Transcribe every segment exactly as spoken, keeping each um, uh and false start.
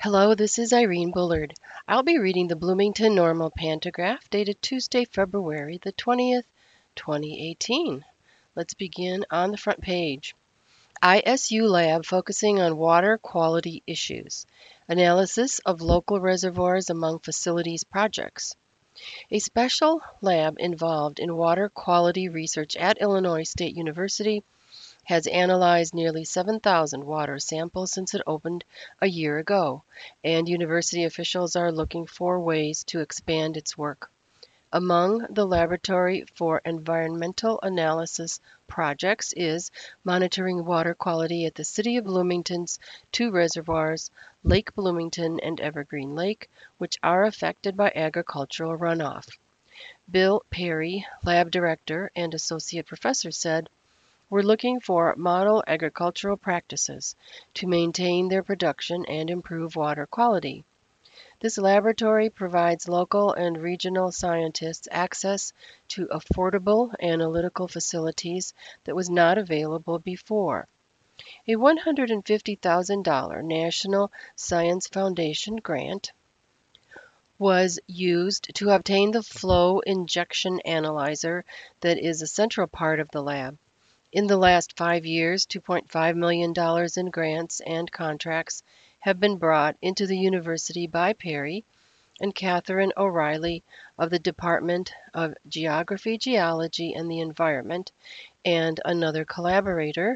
Hello, this is Irene Bullard. I'll be reading the Bloomington Normal Pantograph dated Tuesday, February the twentieth, twenty eighteen. Let's begin on the front page. I S U lab focusing on water quality issues. Analysis of local reservoirs among facilities projects. A special lab involved in water quality research at Illinois State University has analyzed nearly seven thousand water samples since it opened a year ago, and university officials are looking for ways to expand its work. Among the Laboratory for Environmental Analysis projects is monitoring water quality at the City of Bloomington's two reservoirs, Lake Bloomington and Evergreen Lake, which are affected by agricultural runoff. Bill Perry, lab director and associate professor, said, "We're looking for model agricultural practices to maintain their production and improve water quality. This laboratory provides local and regional scientists access to affordable analytical facilities that was not available before." A one hundred fifty thousand dollars National Science Foundation grant was used to obtain the flow injection analyzer that is a central part of the lab. In the last five years, two point five million dollars in grants and contracts have been brought into the university by Perry and Catherine O'Reilly of the Department of Geography, Geology, and the Environment, and another collaborator,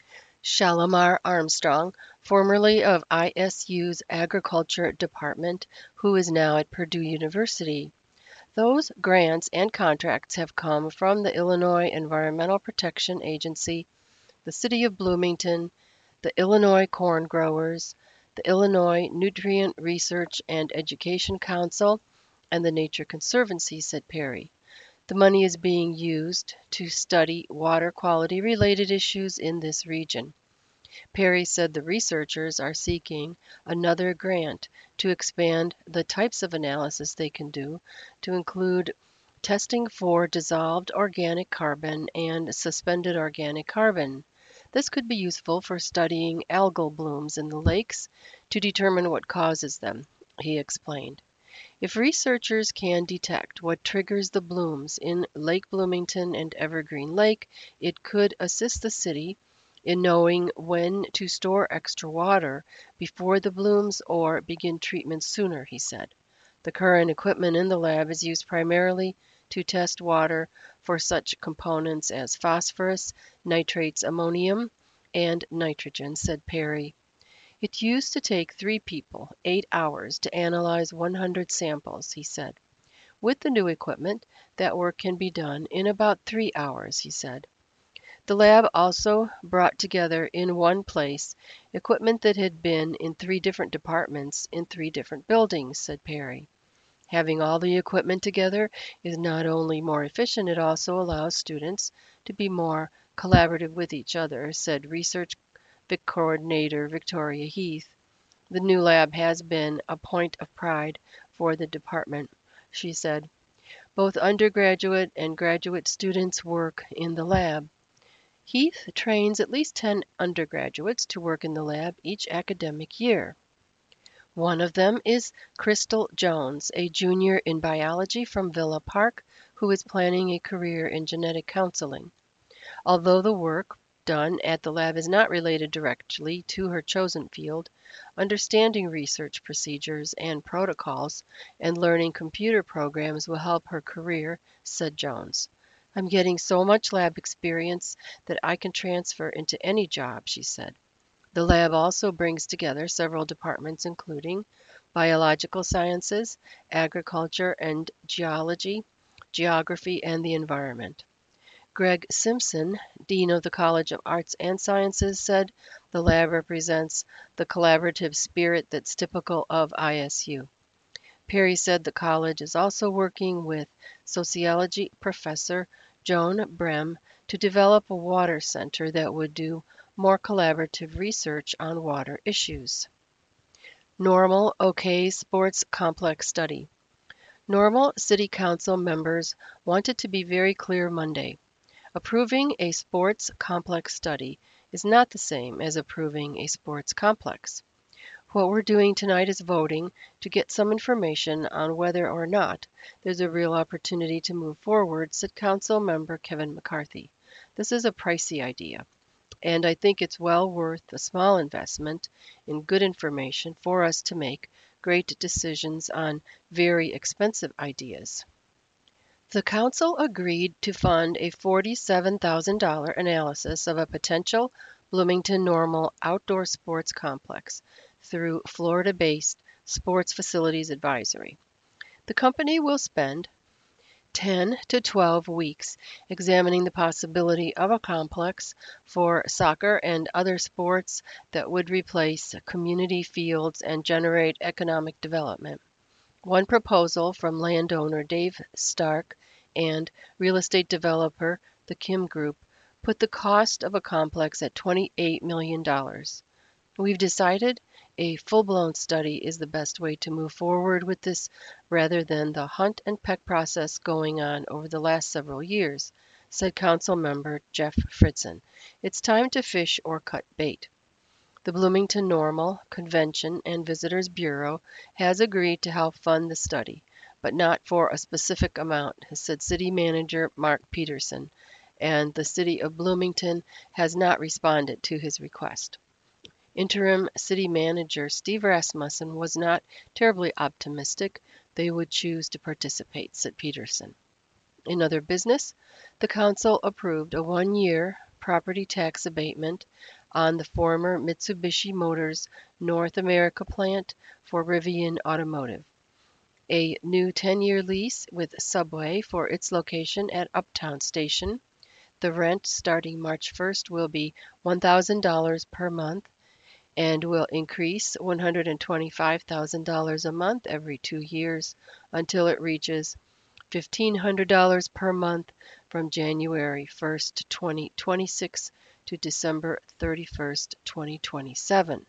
Shalimar Armstrong, formerly of I S U's Agriculture Department, who is now at Purdue University. Those grants and contracts have come from the Illinois Environmental Protection Agency, the City of Bloomington, the Illinois Corn Growers, the Illinois Nutrient Research and Education Council, and the Nature Conservancy, said Perry. The money is being used to study water quality related issues in this region. Perry said the researchers are seeking another grant to expand the types of analysis they can do to include testing for dissolved organic carbon and suspended organic carbon. This could be useful for studying algal blooms in the lakes to determine what causes them, he explained. If researchers can detect what triggers the blooms in Lake Bloomington and Evergreen Lake, it could assist the city in knowing when to store extra water before the blooms or begin treatment sooner, he said. The current equipment in the lab is used primarily to test water for such components as phosphorus, nitrates, ammonium, and nitrogen, said Perry. It used to take three people eight hours to analyze one hundred samples, he said. With the new equipment, that work can be done in about three hours, he said. The lab also brought together in one place equipment that had been in three different departments in three different buildings, said Perry. Having all the equipment together is not only more efficient, it also allows students to be more collaborative with each other, said Research Coordinator Victoria Heath. The new lab has been a point of pride for the department, she said. Both undergraduate and graduate students work in the lab. Heath trains at least ten undergraduates to work in the lab each academic year. One of them is Crystal Jones, a junior in biology from Villa Park, who is planning a career in genetic counseling. Although the work done at the lab is not related directly to her chosen field, understanding research procedures and protocols and learning computer programs will help her career, said Jones. "I'm getting so much lab experience that I can transfer into any job," she said. The lab also brings together several departments including biological sciences, agriculture and geology, geography, and the environment. Greg Simpson, dean of the College of Arts and Sciences, said the lab represents the collaborative spirit that's typical of I S U. Perry said the college is also working with sociology professor Joan Brem to develop a water center that would do more collaborative research on water issues. Normal OK Sports Complex Study. Normal City Council members wanted to be very clear Monday. Approving a sports complex study is not the same as approving a sports complex. What we're doing tonight is voting to get some information on whether or not there's a real opportunity to move forward, said Council Member Kevin McCarthy. This is a pricey idea, and I think it's well worth a small investment in good information for us to make great decisions on very expensive ideas. The council agreed to fund a forty-seven thousand dollars analysis of a potential Bloomington Normal outdoor sports complex through Florida-based Sports Facilities Advisory. The company will spend ten to twelve weeks examining the possibility of a complex for soccer and other sports that would replace community fields and generate economic development. One proposal from landowner Dave Stark and real estate developer the Kim Group put the cost of a complex at twenty-eight million dollars. We've decided a full-blown study is the best way to move forward with this rather than the hunt and peck process going on over the last several years, said Council Member Jeff Fritzen. It's time to fish or cut bait. The Bloomington Normal Convention and Visitors Bureau has agreed to help fund the study, but not for a specific amount, said City Manager Mark Peterson, and the City of Bloomington has not responded to his request. Interim City Manager Steve Rasmussen was not terribly optimistic they would choose to participate, said Peterson. In other business, the council approved a one-year property tax abatement on the former Mitsubishi Motors North America plant for Rivian Automotive, a new ten-year lease with Subway for its location at Uptown Station. The rent starting March first will be one thousand dollars per month and will increase one hundred twenty-five thousand dollars a month every two years until it reaches fifteen hundred dollars per month from January first, twenty twenty-six to December thirty-first, twenty twenty-seven.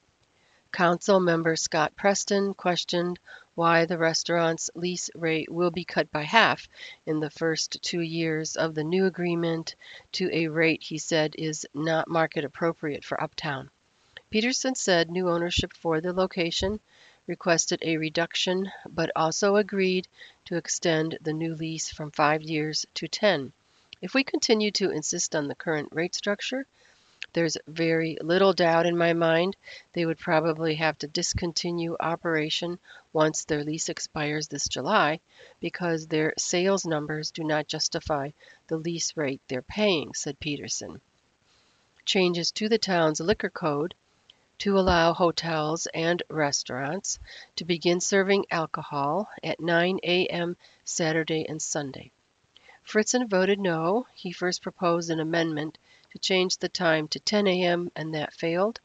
Council member Scott Preston questioned why the restaurant's lease rate will be cut by half in the first two years of the new agreement to a rate he said is not market appropriate for Uptown. Peterson said new ownership for the location requested a reduction, but also agreed to extend the new lease from five years to ten. If we continue to insist on the current rate structure, there's very little doubt in my mind they would probably have to discontinue operation once their lease expires this July because their sales numbers do not justify the lease rate they're paying, said Peterson. Changes to the town's liquor code to allow hotels and restaurants to begin serving alcohol at nine a.m. Saturday and Sunday. Fritzen voted no. He first proposed an amendment to change the time to ten a.m. and that failed.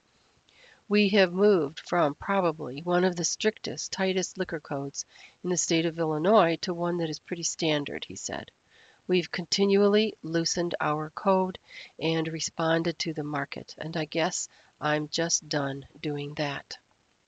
We have moved from probably one of the strictest, tightest liquor codes in the state of Illinois to one that is pretty standard, he said. We've continually loosened our code and responded to the market, and I guess I'm just done doing that.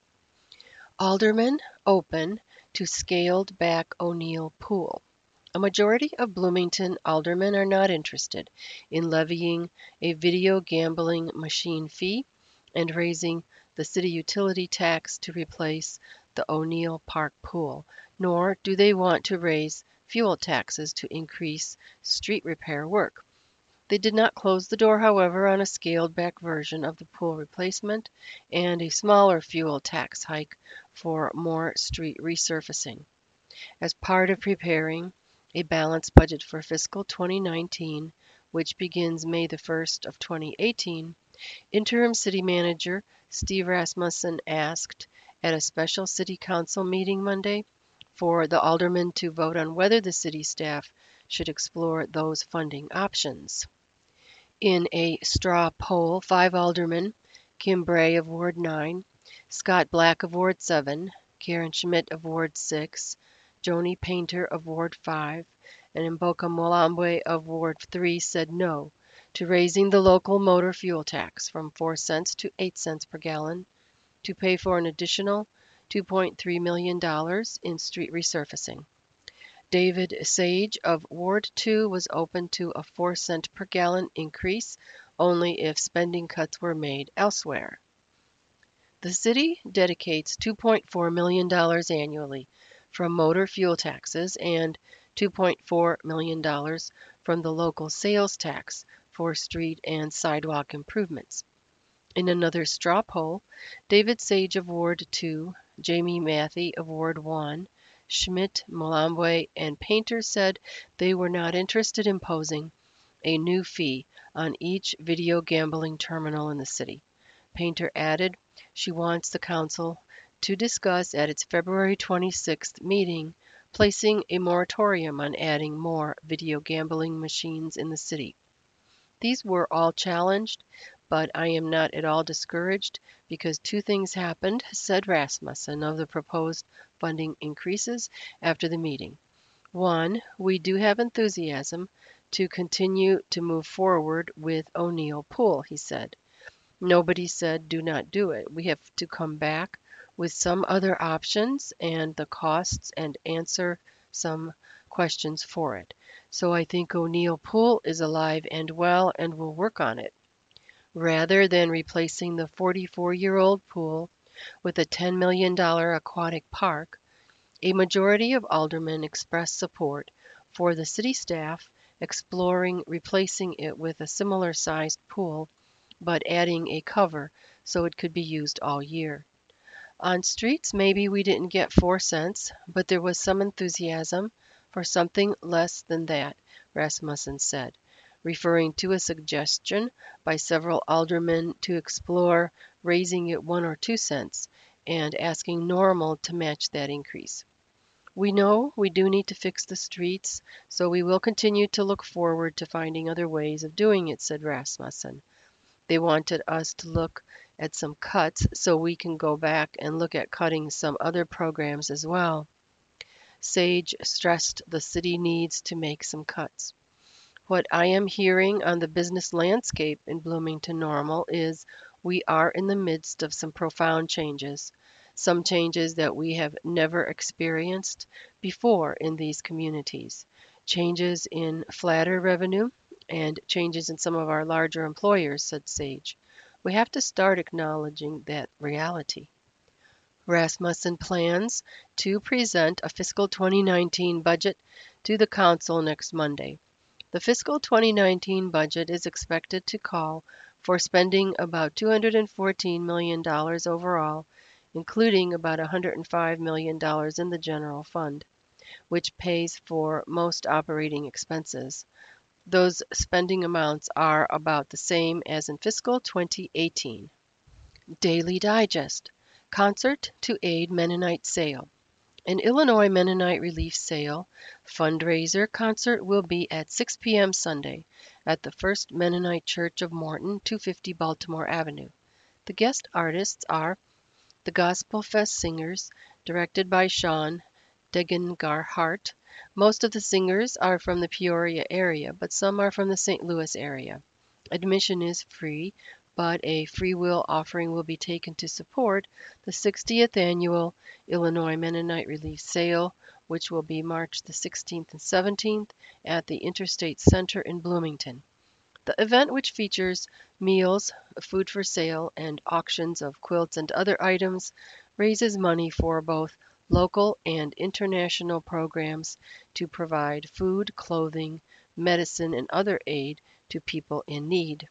Aldermen open to scaled back O'Neill Pool. A majority of Bloomington aldermen are not interested in levying a video gambling machine fee and raising the city utility tax to replace the O'Neill Park pool, nor do they want to raise fuel taxes to increase street repair work. They did not close the door, however, on a scaled-back version of the pool replacement and a smaller fuel tax hike for more street resurfacing. As part of preparing a balanced budget for fiscal twenty nineteen, which begins May the first of twenty eighteen, interim city manager Steve Rasmussen asked at a special city council meeting Monday for the aldermen to vote on whether the city staff should explore those funding options. In a straw poll, five aldermen, Kim Bray of Ward nine, Scott Black of Ward seven, Karen Schmidt of Ward six, Joni Painter of Ward five, and Mboka Molambwe of Ward three said no to raising the local motor fuel tax from four cents to eight cents per gallon to pay for an additional two point three million dollars in street resurfacing. David Sage of Ward two was open to a four cent per gallon increase only if spending cuts were made elsewhere. The city dedicates two point four million dollars annually from motor fuel taxes and two point four million dollars from the local sales tax for street and sidewalk improvements. In another straw poll, David Sage of Ward two, Jamie Matthey of Ward one, Schmidt, Malambwe, and Painter said they were not interested in imposing a new fee on each video gambling terminal in the city. Painter added she wants the council to discuss at its February twenty-sixth meeting placing a moratorium on adding more video gambling machines in the city. These were all challenged, but I am not at all discouraged because two things happened, said Rasmussen of the proposed funding increases after the meeting. One, we do have enthusiasm to continue to move forward with O'Neill Pool, he said. Nobody said do not do it. We have to come back with some other options and the costs and answer some questions for it. So I think O'Neill Pool is alive and well and will work on it. Rather than replacing the forty-four-year-old pool with a ten million dollars aquatic park, a majority of aldermen expressed support for the city staff exploring replacing it with a similar-sized pool, but adding a cover so it could be used all year. On streets, maybe we didn't get four cents, but there was some enthusiasm for something less than that, Rasmussen said, referring to a suggestion by several aldermen to explore raising it one or two cents and asking Normal to match that increase. We know we do need to fix the streets, so we will continue to look forward to finding other ways of doing it, said Rasmussen. They wanted us to look at some cuts so we can go back and look at cutting some other programs as well. Sage stressed the city needs to make some cuts. What I am hearing on the business landscape in Bloomington Normal is we are in the midst of some profound changes, some changes that we have never experienced before in these communities, changes in flatter revenue, and changes in some of our larger employers, said Sage. We have to start acknowledging that reality. Rasmussen plans to present a fiscal twenty nineteen budget to the council next Monday. The fiscal twenty nineteen budget is expected to call for spending about two hundred fourteen million dollars overall, including about one hundred five million dollars in the general fund, which pays for most operating expenses. Those spending amounts are about the same as in fiscal twenty eighteen. Daily Digest. Concert to aid Mennonite sale. An Illinois Mennonite Relief Sale fundraiser concert will be at six p.m. Sunday at the First Mennonite Church of Morton, two fifty Baltimore Avenue. The guest artists are the Gospel Fest Singers, directed by Sean Degengar-Hart. Most of the singers are from the Peoria area, but some are from the Saint Louis area. Admission is free, but a free will offering will be taken to support the sixtieth annual Illinois Mennonite Relief Sale, which will be March the sixteenth and seventeenth at the Interstate Center in Bloomington. The event, which features meals, food for sale, and auctions of quilts and other items, raises money for both local and international programs to provide food, clothing, medicine, and other aid to people in need.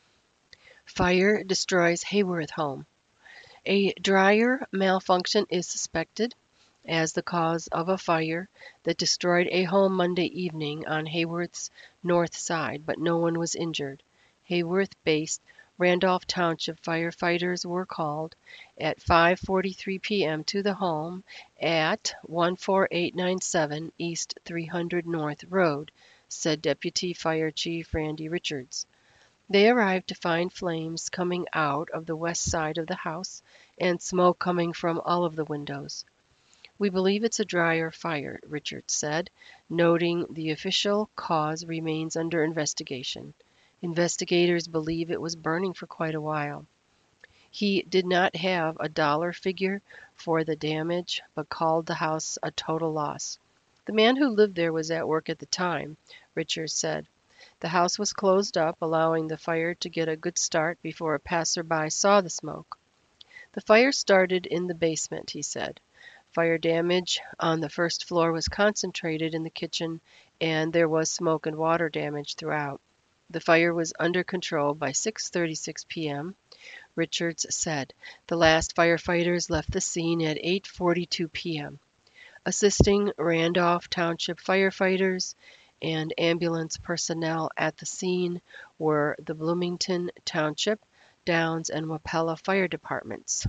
Fire destroys Hayworth home. A dryer malfunction is suspected as the cause of a fire that destroyed a home Monday evening on Hayworth's north side, but no one was injured. Hayworth-based Randolph Township firefighters were called at five forty-three p.m. to the home at one four eight nine seven East three hundred North Road, said Deputy Fire Chief Randy Richards. They arrived to find flames coming out of the west side of the house and smoke coming from all of the windows. We believe it's a dryer fire, Richards said, noting the official cause remains under investigation. Investigators believe it was burning for quite a while. He did not have a dollar figure for the damage, but called the house a total loss. The man who lived there was at work at the time, Richards said. The house was closed up, allowing the fire to get a good start before a passerby saw the smoke. The fire started in the basement, he said. Fire damage on the first floor was concentrated in the kitchen, and there was smoke and water damage throughout. The fire was under control by six thirty-six p m, Richards said. The last firefighters left the scene at eight forty-two p m Assisting Randolph Township firefighters and ambulance personnel at the scene were the Bloomington Township, Downs, and Wapella fire departments.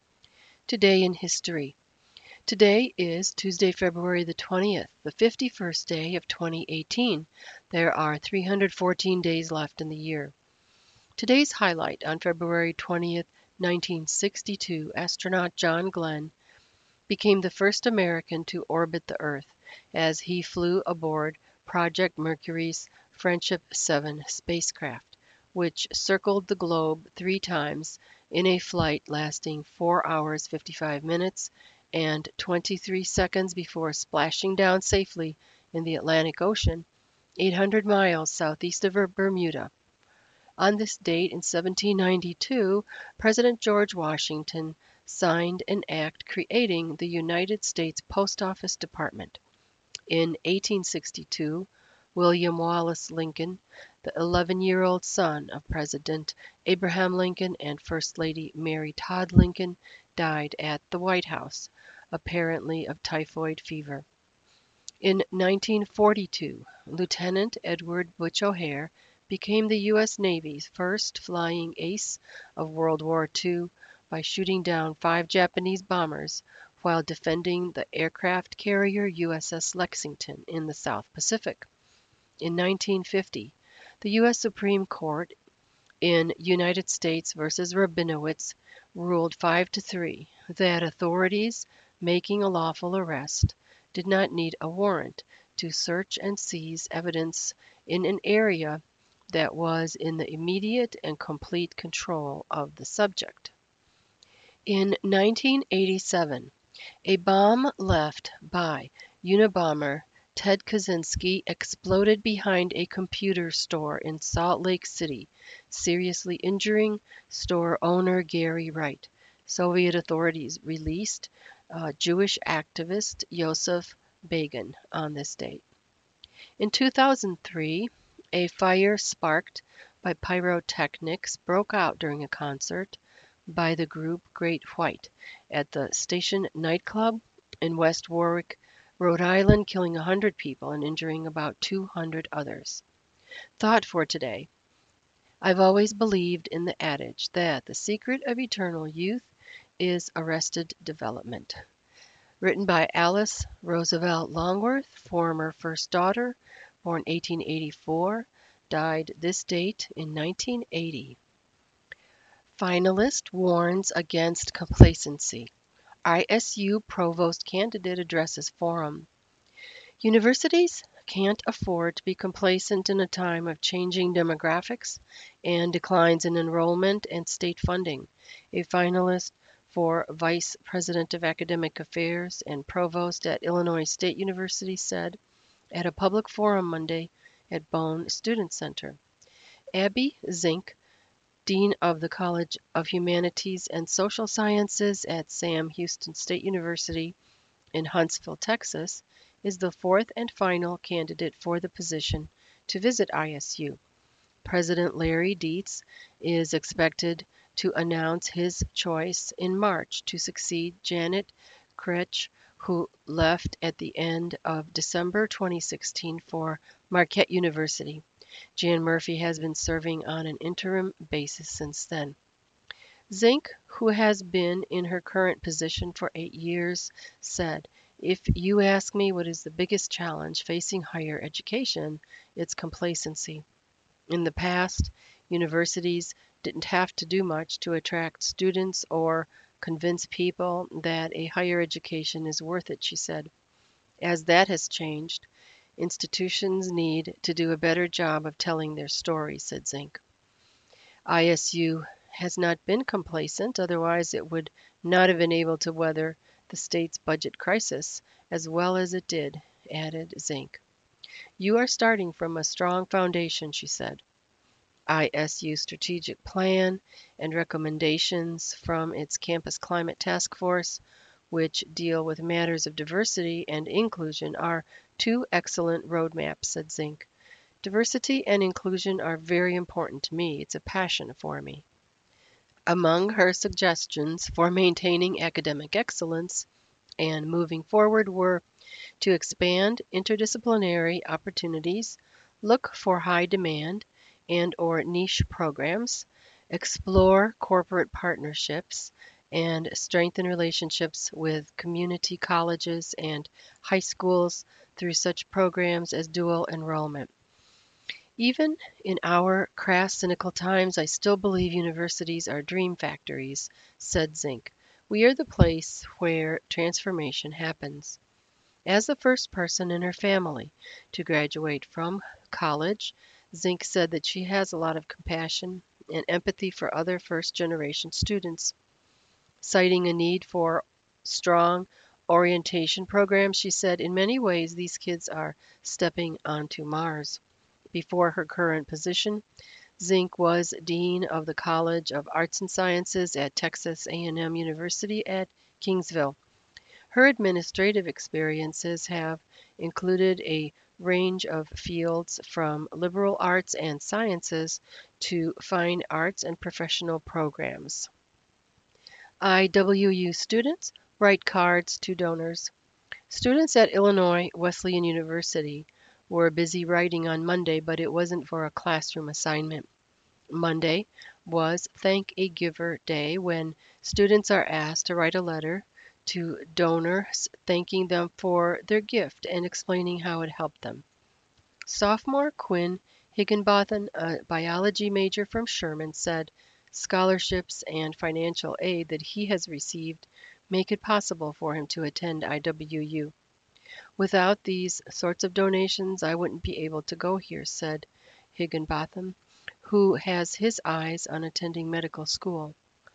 Today in history. Today is Tuesday, February the twentieth, the fifty-first day of twenty eighteen. There are three hundred fourteen days left in the year. Today's highlight: on February twentieth, nineteen sixty-two, astronaut John Glenn became the first American to orbit the Earth as he flew aboard Project Mercury's Friendship seven spacecraft, which circled the globe three times in a flight lasting four hours fifty-five minutes and twenty-three seconds before splashing down safely in the Atlantic Ocean, eight hundred miles southeast of Bermuda. On this date in seventeen ninety-two, President George Washington signed an act creating the United States Post Office Department. In eighteen sixty-two, William Wallace Lincoln, the eleven-year-old son of President Abraham Lincoln and First Lady Mary Todd Lincoln, died at the White House, apparently of typhoid fever. In nineteen forty-two, Lieutenant Edward Butch O'Hare became the U S Navy's first flying ace of World War Two by shooting down five Japanese bombers while defending the aircraft carrier U S S Lexington in the South Pacific. In nineteen fifty, the U S Supreme Court in United States versus Rabinowitz ruled five to three that authorities making a lawful arrest did not need a warrant to search and seize evidence in an area that was in the immediate and complete control of the subject. In nineteen eighty-seven, a bomb left by Unabomber Ted Kaczynski exploded behind a computer store in Salt Lake City, seriously injuring store owner Gary Wright. Soviet authorities released uh, Jewish activist Yosef Begin on this date. In two thousand three, a fire sparked by pyrotechnics broke out during a concert by the group Great White at the Station nightclub in West Warwick, Rhode Island, killing one hundred people and injuring about two hundred others. Thought for today. I've always believed in the adage that the secret of eternal youth is arrested development. Written by Alice Roosevelt Longworth, former first daughter, born eighteen eighty-four, died this date in nineteen eighty. Finalist warns against complacency. I S U Provost Candidate addresses forum. Universities can't afford to be complacent in a time of changing demographics and declines in enrollment and state funding. A finalist for Vice President of Academic Affairs and Provost at Illinois State University said at a public forum Monday at Bone Student Center. Abby Zink, Dean of the College of Humanities and Social Sciences at Sam Houston State University in Huntsville, Texas, is the fourth and final candidate for the position to visit I S U. President Larry Dietz is expected to announce his choice in March to succeed Janet Kretsch, who left at the end of December twenty sixteen for Marquette University. Jan Murphy has been serving on an interim basis since then. Zink, who has been in her current position for eight years, said, "If you ask me what is the biggest challenge facing higher education, it's complacency. In the past, universities didn't have to do much to attract students or convince people that a higher education is worth it," she said. As that has changed, institutions need to do a better job of telling their story, said Zink. I S U has not been complacent, otherwise it would not have been able to weather the state's budget crisis as well as it did, added Zink. You are starting from a strong foundation, she said. I S U strategic plan and recommendations from its Campus Climate Task Force, which deal with matters of diversity and inclusion, are two excellent roadmaps, said Zink. Diversity and inclusion are very important to me. It's a passion for me. Among her suggestions for maintaining academic excellence and moving forward were to expand interdisciplinary opportunities, look for high demand and or niche programs, explore corporate partnerships, and strengthen relationships with community colleges and high schools through such programs as dual enrollment. Even in our crass, cynical times, I still believe universities are dream factories, said Zink. We are the place where transformation happens. As the first person in her family to graduate from college, Zink said that she has a lot of compassion and empathy for other first generation students. Citing a need for strong orientation programs, she said, in many ways, these kids are stepping onto Mars. Before her current position, Zink was Dean of the College of Arts and Sciences at Texas A and M University at Kingsville. Her administrative experiences have included a range of fields from liberal arts and sciences to fine arts and professional programs. I W U students write cards to donors. Students at Illinois Wesleyan University were busy writing on Monday, but it wasn't for a classroom assignment. Monday was Thank a Giver Day, when students are asked to write a letter to donors thanking them for their gift and explaining how it helped them. Sophomore Quinn Higginbotham, a biology major from Sherman, said scholarships and financial aid that he has received make it possible for him to attend I W U. Without these sorts of donations, I wouldn't be able to go here, said Higginbotham, who has his eyes on attending medical school.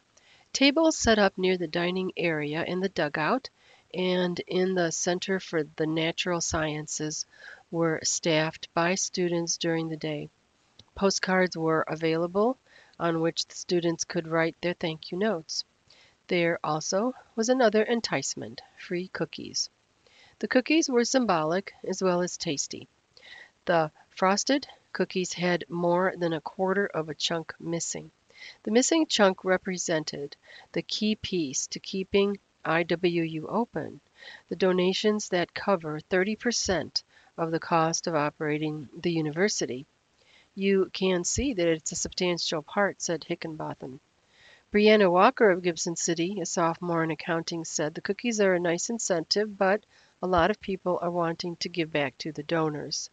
Tables set up near the dining area in the dugout and in the Center for the Natural Sciences were staffed by students during the day. Postcards were available on which the students could write their thank you notes. There also was another enticement, free cookies. The cookies were symbolic as well as tasty. The frosted cookies had more than a quarter of a chunk missing. The missing chunk represented the key piece to keeping I W U open, the donations that cover thirty percent of the cost of operating the university. You can see that it's a substantial part, said Higginbotham. Brianna Walker of Gibson City, a sophomore in accounting, said the cookies are a nice incentive, but a lot of people are wanting to give back to the donors.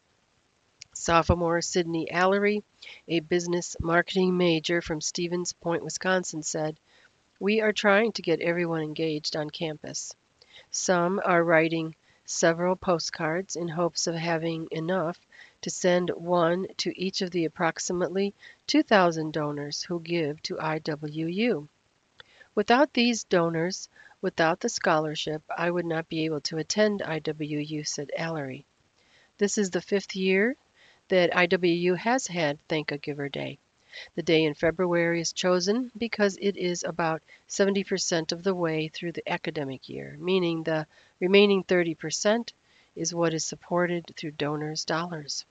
Sophomore Sydney Allery, a business marketing major from Stevens Point, Wisconsin, said, we are trying to get everyone engaged on campus. Some are writing several postcards in hopes of having enough to send one to each of the approximately two thousand donors who give to I W U. Without these donors, without the scholarship, I would not be able to attend I W U, said Allery. This is the fifth year that I W U has had Thank a Giver Day. The day in February is chosen because it is about seventy percent of the way through the academic year, meaning the remaining thirty percent is what is supported through donors' dollars.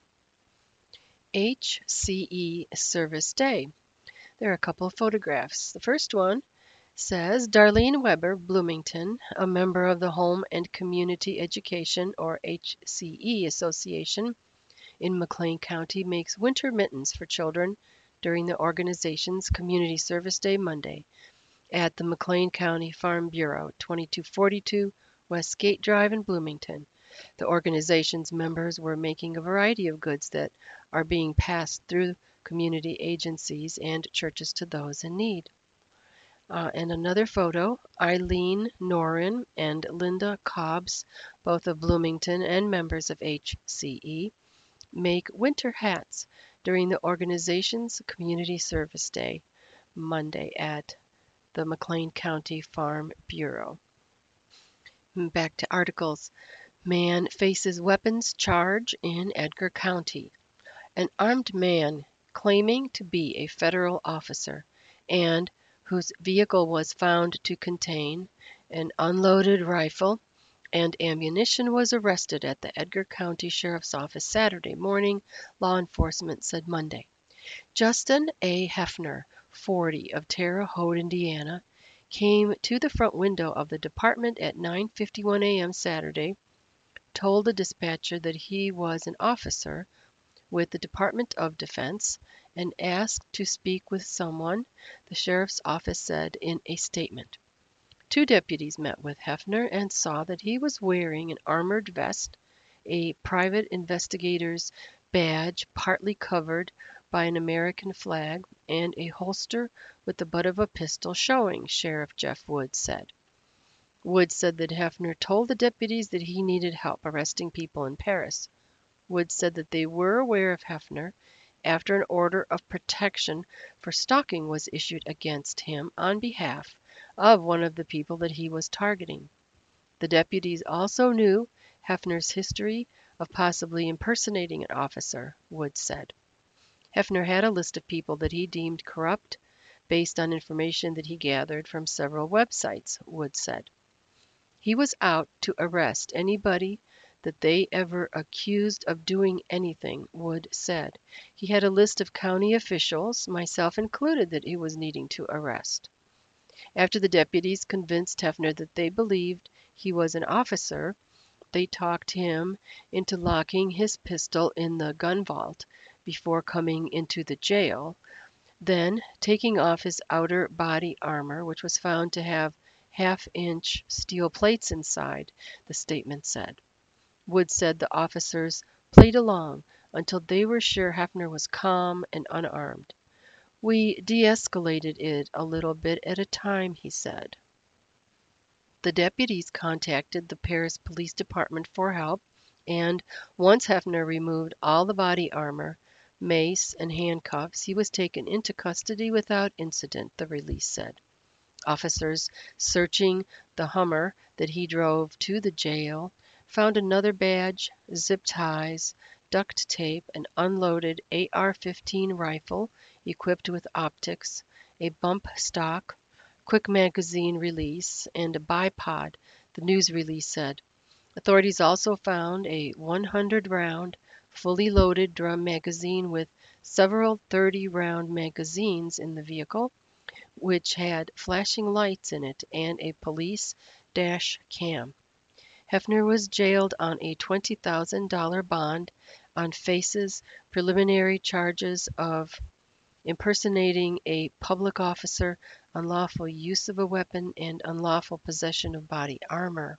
H C E Service Day. There are a couple of photographs. The first one says Darlene Weber, Bloomington, a member of the Home and Community Education, or H C E Association in McLean County, makes winter mittens for children during the organization's Community Service Day Monday at the McLean County Farm Bureau, twenty-two forty-two West Gate Drive in Bloomington. The organization's members were making a variety of goods that are being passed through community agencies and churches to those in need. Uh, and another photo, Eileen Norin and Linda Cobbs, both of Bloomington and members of H C E, make winter hats during the organization's Community Service Day, Monday, at the McLean County Farm Bureau. Back to articles. Man faces weapons charge in Edgar County. An armed man claiming to be a federal officer and whose vehicle was found to contain an unloaded rifle and ammunition was arrested at the Edgar County Sheriff's Office Saturday morning, law enforcement said Monday. Justin A. Hefner, forty, of Terre Haute, Indiana, came to the front window of the department at nine fifty-one a m Saturday, told the dispatcher that he was an officer with the Department of Defense, and asked to speak with someone, the sheriff's office said in a statement. Two deputies met with Hefner and saw that he was wearing an armored vest, a private investigator's badge partly covered by an American flag, and a holster with the butt of a pistol showing, Sheriff Jeff Woods said. Woods said that Hefner told the deputies that he needed help arresting people in Paris. Woods said that they were aware of Hefner after an order of protection for stalking was issued against him on behalf of one of the people that he was targeting. The deputies also knew Hefner's history of possibly impersonating an officer, Woods said. Hefner had a list of people that he deemed corrupt based on information that he gathered from several websites, Woods said. He was out to arrest anybody that they ever accused of doing anything, Wood said. He had a list of county officials, myself included, that he was needing to arrest. After the deputies convinced Hefner that they believed he was an officer, they talked him into locking his pistol in the gun vault before coming into the jail, then taking off his outer body armor, which was found to have half-inch steel plates inside, the statement said. Wood said the officers played along until they were sure Hefner was calm and unarmed. We de-escalated it a little bit at a time, he said. The deputies contacted the Paris Police Department for help, and once Hefner removed all the body armor, mace, and handcuffs, he was taken into custody without incident, the release said. Officers searching the Hummer that he drove to the jail found another badge, zip ties, duct tape, an unloaded A R fifteen rifle equipped with optics, a bump stock, quick magazine release, and a bipod, the news release said. Authorities also found a one hundred round, fully loaded drum magazine with several thirty round magazines in the vehicle, which had flashing lights in it and a police dash cam. Hefner was jailed on a twenty thousand dollars bond on Face's preliminary charges of impersonating a public officer, unlawful use of a weapon, and unlawful possession of body armor.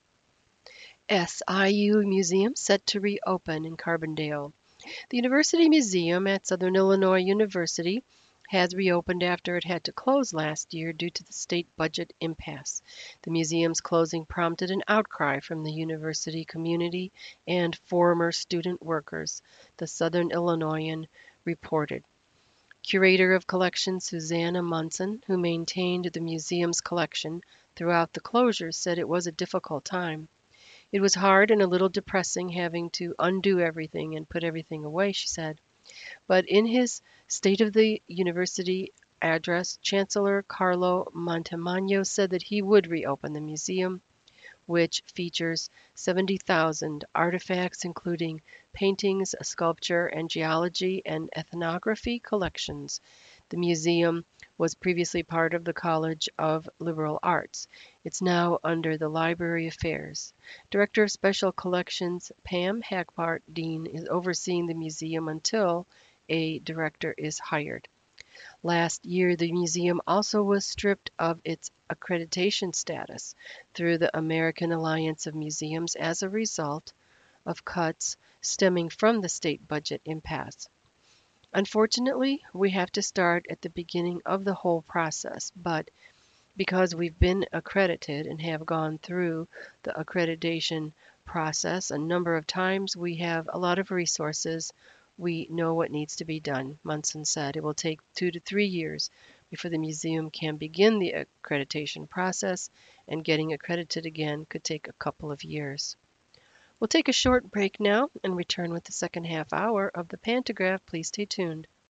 S I U Museum set to reopen in Carbondale. The University Museum at Southern Illinois University has reopened after it had to close last year due to the state budget impasse. The museum's closing prompted an outcry from the university community and former student workers, the Southern Illinoisan reported. Curator of Collections Susanna Munson, who maintained the museum's collection throughout the closure, said it was a difficult time. It was hard and a little depressing having to undo everything and put everything away, she said. But in his State of the University address, Chancellor Carlo Montemagno said that he would reopen the museum, which features seventy thousand artifacts, including paintings, sculpture, and geology and ethnography collections. The museum was previously part of the College of Liberal Arts. It's now under the Library Affairs. Director of Special Collections Pam Hackbart Dean is overseeing the museum until a director is hired. Last year, the museum also was stripped of its accreditation status through the American Alliance of Museums as a result of cuts stemming from the state budget impasse. Unfortunately, we have to start at the beginning of the whole process, but because we've been accredited and have gone through the accreditation process a number of times, we have a lot of resources. We know what needs to be done, Munson said. It will take two to three years before the museum can begin the accreditation process, and getting accredited again could take a couple of years. We'll take a short break now and return with the second half hour of the Pantograph. Please stay tuned.